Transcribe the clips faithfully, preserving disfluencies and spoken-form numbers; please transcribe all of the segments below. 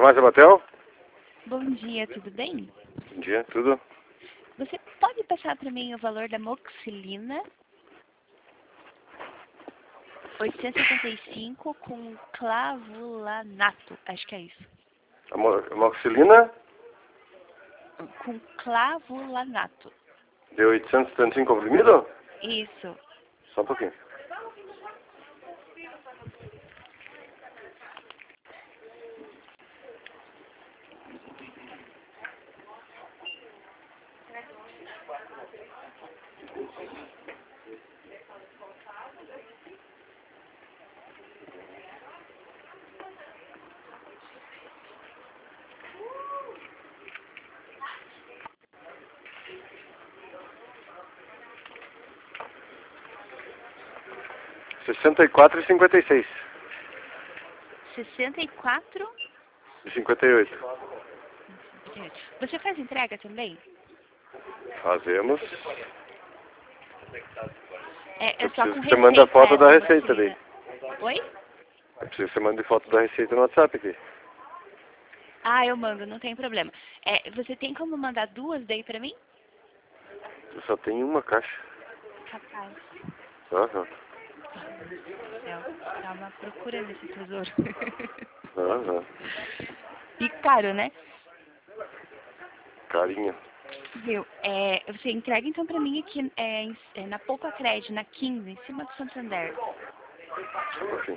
Farmácia Batel? Bom dia, tudo bem? Bom dia, tudo? Você pode passar para mim o valor da moxilina? oitocentos e setenta e cinco com clavulanato, acho que é isso. A mo- amoxicilina Com clavulanato. de oitocentos e setenta e cinco comprimido? Isso. Só um pouquinho. sessenta e quatro e cinquenta e seis. sessenta e quatro. E cinquenta e oito. Você faz entrega também? Fazemos. É, é Eu só preciso com que você mande a receita foto da essa receita daí. moxilina. Oi? Eu preciso que você mande foto da receita no WhatsApp aqui. Ah, eu mando, não tem problema. É, você tem como mandar duas daí pra mim? Eu só tenho uma caixa. Capaz. Aham. Céu, tá uma procura nesse tesouro. Aham. E caro, né? Carinha. Viu? É, você entrega então pra mim aqui é, em- é, na Poupa Crédito, na quinze, em cima do Santander. Só um pouquinho.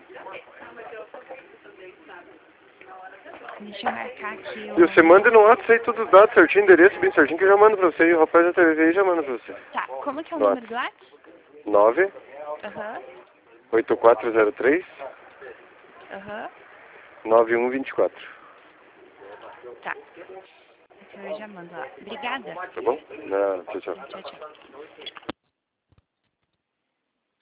Deixa eu marcar aqui E você o... manda no WhatsApp aí todos os dados certinho, endereço bem certinho, que eu já mando pra você. E o rapaz da T V aí já manda pra você. Tá, como que é o No número do WhatsApp? nove Aham, oito quatro zero três aham, nove um dois quatro. tá. Então eu já mando lá. Obrigada. Tá bom? Não, tchau, tchau. Tchau, tchau.